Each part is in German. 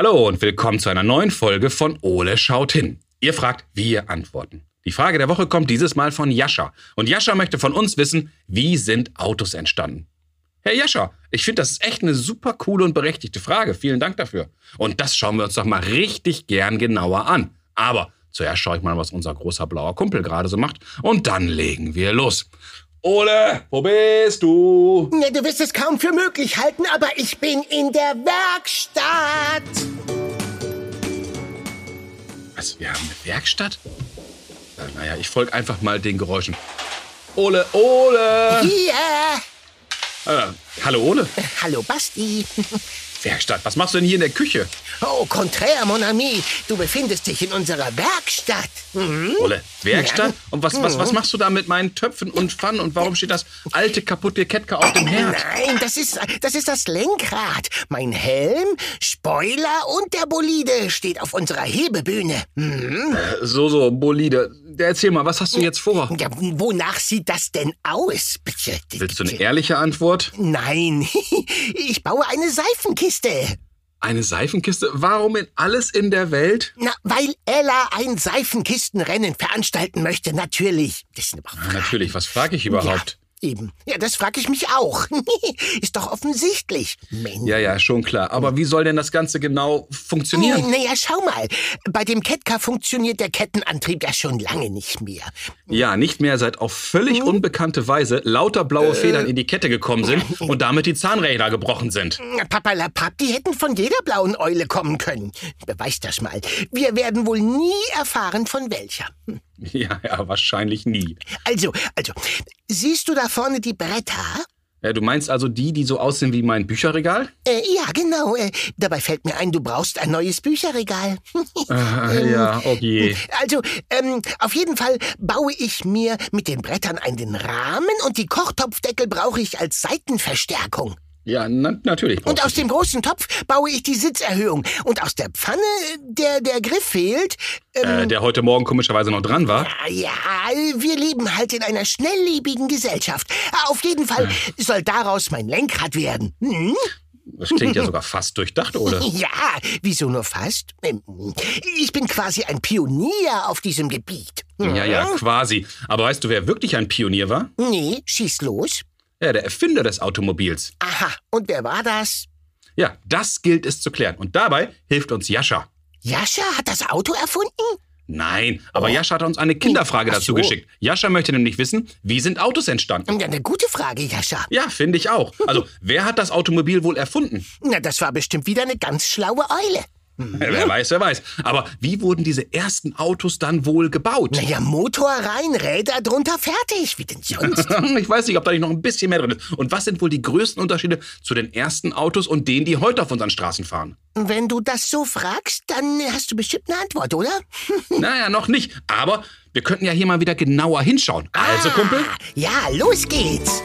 Hallo und willkommen zu einer neuen Folge von Ole schaut hin. Ihr fragt, wir antworten. Die Frage der Woche kommt dieses Mal von Jascha. Und Jascha möchte von uns wissen, wie sind Autos entstanden? Herr Jascha, ich finde, das ist echt eine super coole und berechtigte Frage. Vielen Dank dafür. Und das schauen wir uns doch mal richtig gern genauer an. Aber zuerst schaue ich mal, was unser großer blauer Kumpel gerade so macht. Und dann legen wir los. Ole, wo bist du? Ja, du wirst es kaum für möglich halten, aber ich bin in der Werkstatt. Was, wir haben eine Werkstatt? Naja, ich folge einfach mal den Geräuschen. Ole! Hier. Hallo Ole. Hallo Basti. Werkstatt, was machst du denn hier in der Küche? Oh, contraire, mon ami. Du befindest dich in unserer Werkstatt. Ole, Werkstatt? Ja. Und was machst du da mit meinen Töpfen und Pfannen? Und warum steht das alte, kaputte Ketka auf dem Herd? Nein, das ist das Lenkrad. Mein Helm, Spoiler und der Bolide steht auf unserer Hebebühne. So, Bolide. Erzähl mal, was hast du jetzt vor? Ja, wonach sieht das denn aus? Bitte. Willst du eine ehrliche Antwort? Nein, ich baue eine Seifenkiste. Eine Seifenkiste? Warum in alles in der Welt? Na, weil Ella ein Seifenkistenrennen veranstalten möchte, natürlich. Das ist aber Natürlich, was frage ich überhaupt? Eben. Ja, das frage ich mich auch. Ist doch offensichtlich. Mensch. Ja, schon klar. Aber wie soll denn das Ganze genau funktionieren? Naja, schau mal. Bei dem Ketka funktioniert der Kettenantrieb ja schon lange nicht mehr. Ja, nicht mehr seit auf völlig unbekannte Weise lauter blaue Federn in die Kette gekommen sind und damit die Zahnräder gebrochen sind. Papalapap, die hätten von jeder blauen Eule kommen können. Beweis das mal. Wir werden wohl nie erfahren, von welcher. Ja, wahrscheinlich nie. Also, siehst du da vorne die Bretter? Ja, du meinst also die so aussehen wie mein Bücherregal? Ja, genau. Dabei fällt mir ein, du brauchst ein neues Bücherregal. Ja, okay. Also, auf jeden Fall baue ich mir mit den Brettern einen Rahmen und die Kochtopfdeckel brauche ich als Seitenverstärkung. Ja, natürlich. Und aus dem großen Topf baue ich die Sitzerhöhung. Und aus der Pfanne, der Griff fehlt. Der heute Morgen komischerweise noch dran war. Ja, wir leben halt in einer schnelllebigen Gesellschaft. Auf jeden Fall soll daraus mein Lenkrad werden. Hm? Das klingt ja sogar fast durchdacht, oder? Ja, wieso nur fast? Ich bin quasi ein Pionier auf diesem Gebiet. Ja, quasi. Aber weißt du, wer wirklich ein Pionier war? Nee, schieß los. Ja, der Erfinder des Automobils. Aha, und wer war das? Ja, das gilt es zu klären. Und dabei hilft uns Jascha. Jascha hat das Auto erfunden? Nein, aber Jascha hat uns eine Kinderfrage dazu geschickt. Jascha möchte nämlich wissen, wie sind Autos entstanden? Ja, eine gute Frage, Jascha. Ja, finde ich auch. Also, wer hat das Automobil wohl erfunden? Na, das war bestimmt wieder eine ganz schlaue Eule. Wer weiß. Aber wie wurden diese ersten Autos dann wohl gebaut? Naja, Motor rein, Räder drunter, fertig. Wie denn sonst? Ich weiß nicht, ob da nicht noch ein bisschen mehr drin ist. Und was sind wohl die größten Unterschiede zu den ersten Autos und denen, die heute auf unseren Straßen fahren? Wenn du das so fragst, dann hast du bestimmt eine Antwort, oder? Naja, noch nicht. Aber wir könnten ja hier mal wieder genauer hinschauen. Also, Kumpel? Ja, los geht's.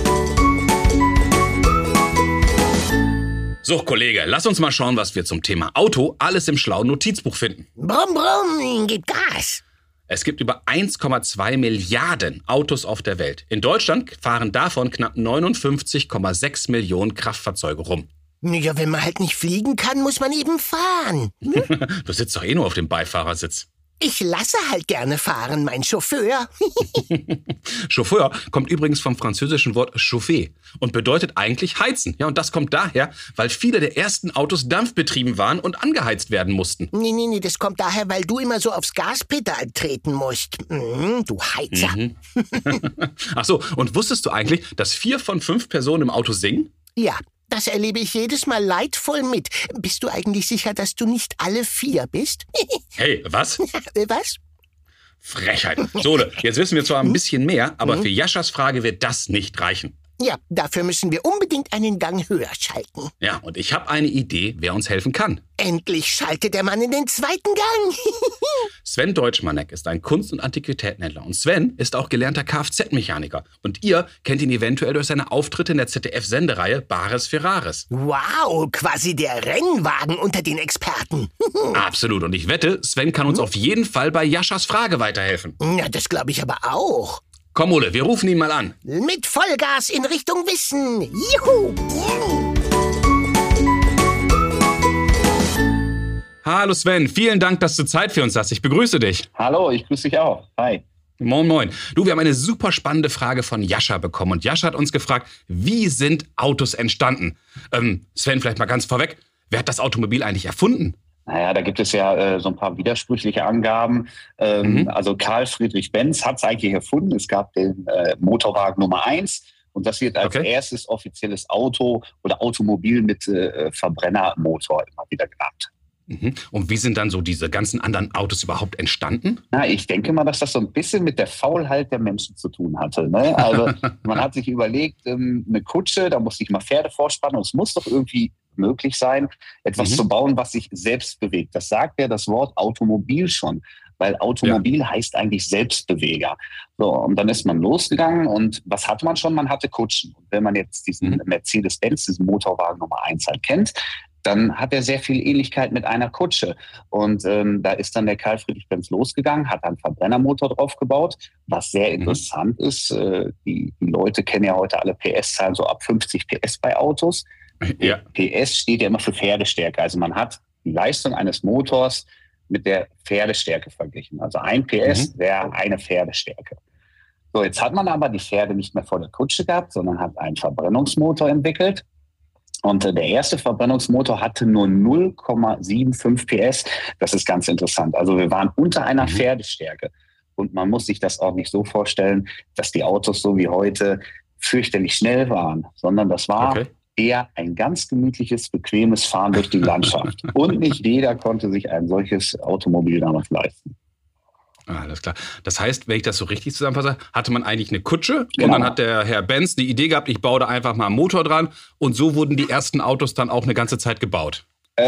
So, Kollege, lass uns mal schauen, was wir zum Thema Auto alles im schlauen Notizbuch finden. Brumm, brumm, gib Gas. Es gibt über 1,2 Milliarden Autos auf der Welt. In Deutschland fahren davon knapp 59,6 Millionen Kraftfahrzeuge rum. Ja, wenn man halt nicht fliegen kann, muss man eben fahren. Du sitzt doch eh nur auf dem Beifahrersitz. Ich lasse halt gerne fahren, mein Chauffeur. Chauffeur kommt übrigens vom französischen Wort chauffer und bedeutet eigentlich heizen. Ja, und das kommt daher, weil viele der ersten Autos dampfbetrieben waren und angeheizt werden mussten. Nee, das kommt daher, weil du immer so aufs Gaspedal treten musst. Du Heizer. Ach so, und wusstest du eigentlich, dass 4 von 5 Personen im Auto singen? Ja, das erlebe ich jedes Mal leidvoll mit. Bist du eigentlich sicher, dass du nicht alle 4 bist? Hey, was? Was? Frechheit. So, jetzt wissen wir zwar ein bisschen mehr, aber für Jaschas Frage wird das nicht reichen. Ja, dafür müssen wir unbedingt einen Gang höher schalten. Ja, und ich habe eine Idee, wer uns helfen kann. Endlich schaltet der Mann in den zweiten Gang. Sven Deutschmanek ist ein Kunst- und Antiquitätenhändler. Und Sven ist auch gelernter Kfz-Mechaniker. Und ihr kennt ihn eventuell durch seine Auftritte in der ZDF-Sendereihe Bares für Rares. Wow, quasi der Rennwagen unter den Experten. Absolut. Und ich wette, Sven kann uns auf jeden Fall bei Jaschas Frage weiterhelfen. Ja, das glaube ich aber auch. Komm, Ole, wir rufen ihn mal an. Mit Vollgas in Richtung Wissen. Juhu! Hallo Sven, vielen Dank, dass du Zeit für uns hast. Ich begrüße dich. Hallo, ich grüße dich auch. Hi. Moin, moin. Du, wir haben eine super spannende Frage von Jascha bekommen. Und Jascha hat uns gefragt, wie sind Autos entstanden? Sven, vielleicht mal ganz vorweg, wer hat das Automobil eigentlich erfunden? Naja, da gibt es ja so ein paar widersprüchliche Angaben. Also Karl Friedrich Benz hat es eigentlich erfunden. Es gab den Motorwagen Nummer 1 und das wird als erstes offizielles Auto oder Automobil mit Verbrennermotor immer wieder genannt. Und wie sind dann so diese ganzen anderen Autos überhaupt entstanden? Na, ich denke mal, dass das so ein bisschen mit der Faulheit der Menschen zu tun hatte. Ne? Also man hat sich überlegt, eine Kutsche, da musste ich mal Pferde vorspannen und es muss doch irgendwie möglich sein, etwas zu bauen, was sich selbst bewegt. Das sagt ja das Wort Automobil schon, weil Automobil heißt eigentlich Selbstbeweger. So, und dann ist man losgegangen und was hatte man schon? Man hatte Kutschen. Und wenn man jetzt diesen Mercedes-Benz, diesen Motorwagen Nummer 1 halt kennt, dann hat er sehr viel Ähnlichkeit mit einer Kutsche. Und da ist dann der Karl Friedrich Benz losgegangen, hat einen Verbrennermotor drauf gebaut, was sehr interessant ist. Die Leute kennen ja heute alle PS-Zahlen so ab 50 PS bei Autos. Ja. PS steht ja immer für Pferdestärke. Also man hat die Leistung eines Motors mit der Pferdestärke verglichen. Also ein PS wäre eine Pferdestärke. So, jetzt hat man aber die Pferde nicht mehr vor der Kutsche gehabt, sondern hat einen Verbrennungsmotor entwickelt. Und der erste Verbrennungsmotor hatte nur 0,75 PS. Das ist ganz interessant. Also wir waren unter einer Pferdestärke. Und man muss sich das auch nicht so vorstellen, dass die Autos so wie heute fürchterlich schnell waren, sondern das war eher ein ganz gemütliches, bequemes Fahren durch die Landschaft. Und nicht jeder konnte sich ein solches Automobil damals leisten. Alles klar. Das heißt, wenn ich das so richtig zusammenfasse, hatte man eigentlich eine Kutsche und dann hat der Herr Benz die Idee gehabt, ich baue da einfach mal einen Motor dran und so wurden die ersten Autos dann auch eine ganze Zeit gebaut.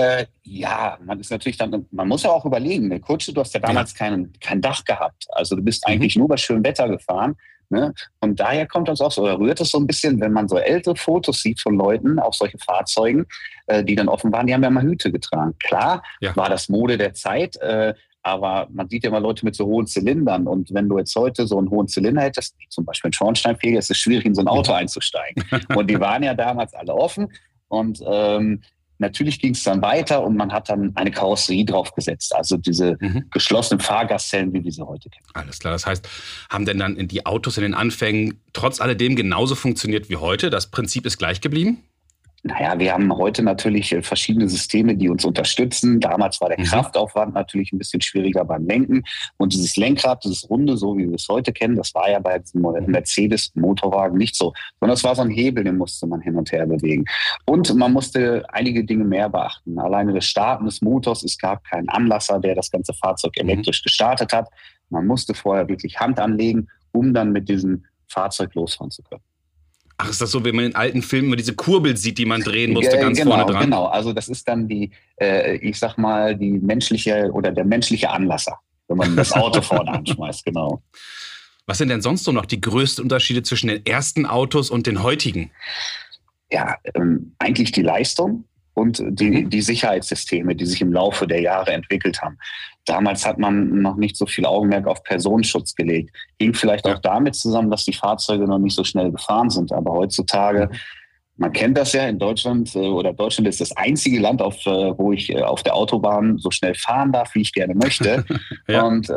Ja, man ist natürlich dann, man muss ja auch überlegen, eine Kutsche, du hast ja damals kein Dach gehabt. Also du bist eigentlich nur bei schönem Wetter gefahren. Ne? Und daher kommt das auch so, oder rührt es so ein bisschen, wenn man so ältere Fotos sieht von Leuten, auch solche Fahrzeugen, die dann offen waren, die haben ja mal Hüte getragen. Klar, war das Mode der Zeit, aber man sieht ja immer Leute mit so hohen Zylindern. Und wenn du jetzt heute so einen hohen Zylinder hättest, wie zum Beispiel einen Schornsteinfeger, ist es schwierig, in so ein Auto einzusteigen. Und die waren ja damals alle offen. Und natürlich ging es dann weiter und man hat dann eine Karosserie draufgesetzt. Also diese geschlossenen Fahrgastzellen, wie wir sie heute kennen. Alles klar. Das heißt, haben denn dann die Autos in den Anfängen trotz alledem genauso funktioniert wie heute? Das Prinzip ist gleich geblieben? Naja, wir haben heute natürlich verschiedene Systeme, die uns unterstützen. Damals war der Kraftaufwand natürlich ein bisschen schwieriger beim Lenken. Und dieses Lenkrad, dieses Runde, so wie wir es heute kennen, das war ja bei diesem Mercedes-Motorwagen nicht so. Sondern es war so ein Hebel, den musste man hin und her bewegen. Und man musste einige Dinge mehr beachten. Alleine das Starten des Motors, es gab keinen Anlasser, der das ganze Fahrzeug elektrisch gestartet hat. Man musste vorher wirklich Hand anlegen, um dann mit diesem Fahrzeug losfahren zu können. Ach, ist das so, wenn man in alten Filmen immer diese Kurbel sieht, die man drehen musste, ganz vorne dran? Genau, also das ist dann die, ich sag mal, die menschliche oder der menschliche Anlasser, wenn man das Auto vorne anschmeißt, genau. Was sind denn sonst so noch die größten Unterschiede zwischen den ersten Autos und den heutigen? Ja, eigentlich die Leistung und die Sicherheitssysteme, die sich im Laufe der Jahre entwickelt haben. Damals hat man noch nicht so viel Augenmerk auf Personenschutz gelegt. Hing vielleicht auch damit zusammen, dass die Fahrzeuge noch nicht so schnell gefahren sind. Aber heutzutage, man kennt das ja in Deutschland, oder Deutschland ist das einzige Land, wo ich auf der Autobahn so schnell fahren darf, wie ich gerne möchte. Und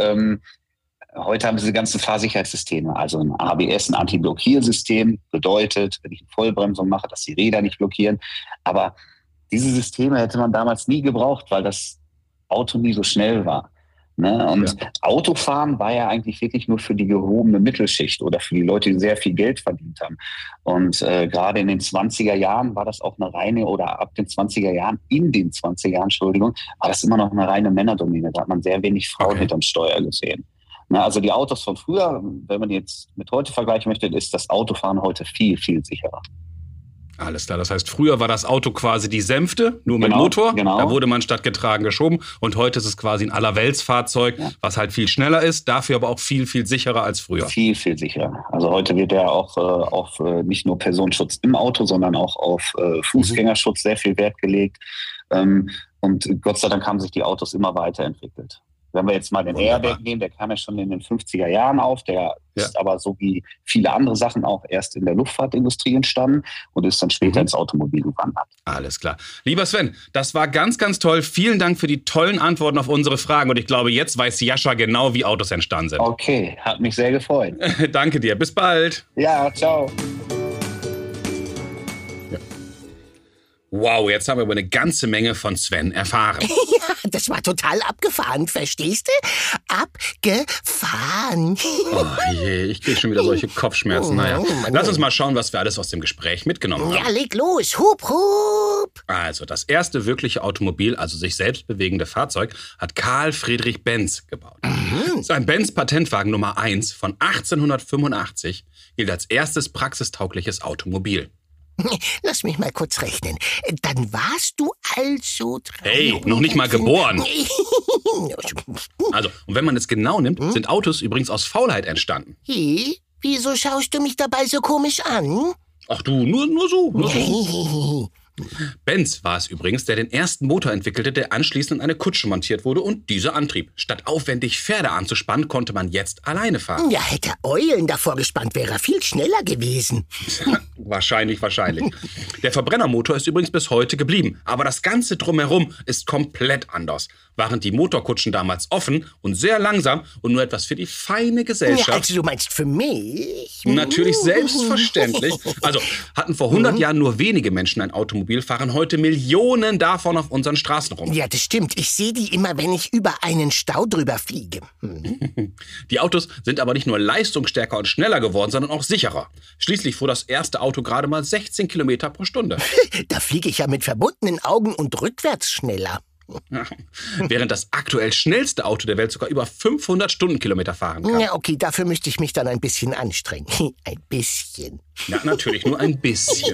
heute haben diese ganzen Fahrsicherheitssysteme, also ein ABS, ein Anti-Blockiersystem, bedeutet, wenn ich eine Vollbremsung mache, dass die Räder nicht blockieren. Aber diese Systeme hätte man damals nie gebraucht, weil das Auto nie so schnell war. Ne? Und Autofahren war ja eigentlich wirklich nur für die gehobene Mittelschicht oder für die Leute, die sehr viel Geld verdient haben. Und gerade in den 20er Jahren war das auch eine reine, oder ab den 20er Jahren, Entschuldigung, war das immer noch eine reine Männerdomäne. Da hat man sehr wenig Frauen hinterm Steuer gesehen. Na, also die Autos von früher, wenn man jetzt mit heute vergleichen möchte, ist das Autofahren heute viel, viel sicherer. Alles klar, das heißt, früher war das Auto quasi die Sänfte, nur mit Motor. Genau. Da wurde man statt getragen geschoben. Und heute ist es quasi ein Allerweltsfahrzeug, was halt viel schneller ist, dafür aber auch viel, viel sicherer als früher. Viel, viel sicherer. Also heute wird ja auch auf nicht nur Personenschutz im Auto, sondern auch auf Fußgängerschutz sehr viel Wert gelegt. Und Gott sei Dank haben sich die Autos immer weiterentwickelt. Wenn wir jetzt mal den Airbag nehmen, der kam ja schon in den 50er Jahren auf, der ist aber so wie viele andere Sachen auch erst in der Luftfahrtindustrie entstanden und ist dann später ins Automobil gewandert. Alles klar. Lieber Sven, das war ganz, ganz toll. Vielen Dank für die tollen Antworten auf unsere Fragen und ich glaube, jetzt weiß Jascha genau, wie Autos entstanden sind. Okay, hat mich sehr gefreut. Danke dir, bis bald. Ja, ciao. Wow, jetzt haben wir über eine ganze Menge von Sven erfahren. Ja, das war total abgefahren, verstehst du? Abgefahren. Oh je, ich kriege schon wieder solche Kopfschmerzen. Naja, lass uns mal schauen, was wir alles aus dem Gespräch mitgenommen haben. Ja, leg los. Hup, hup. Also, das erste wirkliche Automobil, also sich selbst bewegende Fahrzeug, hat Carl Friedrich Benz gebaut. Sein Benz-Patentwagen Nummer 1 von 1885 gilt als erstes praxistaugliches Automobil. Lass mich mal kurz rechnen. Dann warst du also... Hey, noch nicht mal geboren. Also, und wenn man es genau nimmt, sind Autos übrigens aus Faulheit entstanden. Hey, wieso schaust du mich dabei so komisch an? Ach du, nur so. Benz war es übrigens, der den ersten Motor entwickelte, der anschließend in eine Kutsche montiert wurde und diese antrieb. Statt aufwendig Pferde anzuspannen, konnte man jetzt alleine fahren. Ja, hätte Eulen davor gespannt, wäre er viel schneller gewesen. Wahrscheinlich. Der Verbrennermotor ist übrigens bis heute geblieben. Aber das Ganze drumherum ist komplett anders. Waren die Motorkutschen damals offen und sehr langsam und nur etwas für die feine Gesellschaft. Ja, also du meinst für mich? Natürlich, selbstverständlich. Also hatten vor 100 Jahren nur wenige Menschen ein Automobil, fahren heute Millionen davon auf unseren Straßen rum. Ja, das stimmt. Ich sehe die immer, wenn ich über einen Stau drüber fliege. Die Autos sind aber nicht nur leistungsstärker und schneller geworden, sondern auch sicherer. Schließlich fuhr das erste Auto gerade mal 16 Kilometer pro Stunde. Da fliege ich ja mit verbundenen Augen und rückwärts schneller. Während das aktuell schnellste Auto der Welt sogar über 500 Stundenkilometer fahren kann. Ja, okay, dafür müsste ich mich dann ein bisschen anstrengen. Ein bisschen. Ja, natürlich, nur ein bisschen.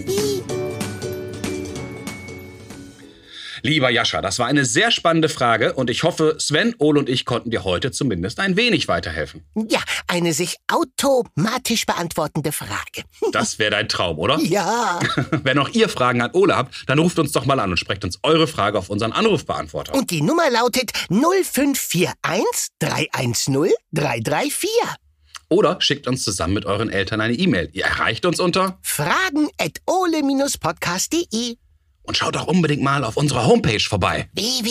Lieber Jascha, das war eine sehr spannende Frage und ich hoffe, Sven, Ole und ich konnten dir heute zumindest ein wenig weiterhelfen. Ja, eine sich automatisch beantwortende Frage. Das wäre dein Traum, oder? Ja. Wenn auch ihr Fragen an Ole habt, dann ruft uns doch mal an und sprecht uns eure Frage auf unseren Anrufbeantworter. Und die Nummer lautet 0541 310 334. Oder schickt uns zusammen mit euren Eltern eine E-Mail. Ihr erreicht uns unter fragen@ole-podcast.de. Und schaut auch unbedingt mal auf unserer Homepage vorbei.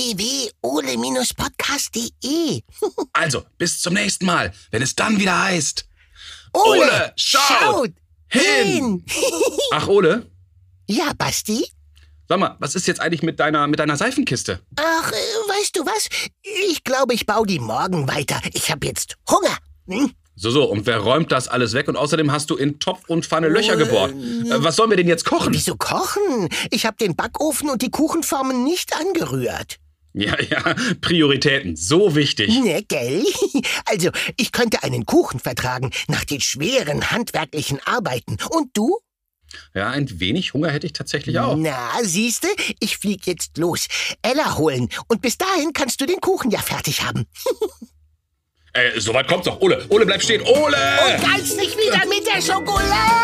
www.ole-podcast.de. Also, bis zum nächsten Mal, wenn es dann wieder heißt... Ole, schaut hin! Ach, Ole? Ja, Basti? Sag mal, was ist jetzt eigentlich mit deiner Seifenkiste? Ach, weißt du was? Ich glaube, ich baue die morgen weiter. Ich habe jetzt Hunger. So, und wer räumt das alles weg? Und außerdem hast du in Topf und Pfanne Löcher gebohrt. Was sollen wir denn jetzt kochen? Wieso kochen? Ich habe den Backofen und die Kuchenformen nicht angerührt. Ja, Prioritäten, so wichtig. Ne, gell? Also, ich könnte einen Kuchen vertragen nach den schweren handwerklichen Arbeiten. Und du? Ja, ein wenig Hunger hätte ich tatsächlich auch. Na, siehste, ich flieg jetzt los. Ella holen. Und bis dahin kannst du den Kuchen ja fertig haben. Soweit kommt's doch. Ole, bleib stehen. Ole! Und reiß nicht wieder mit der Schokolade!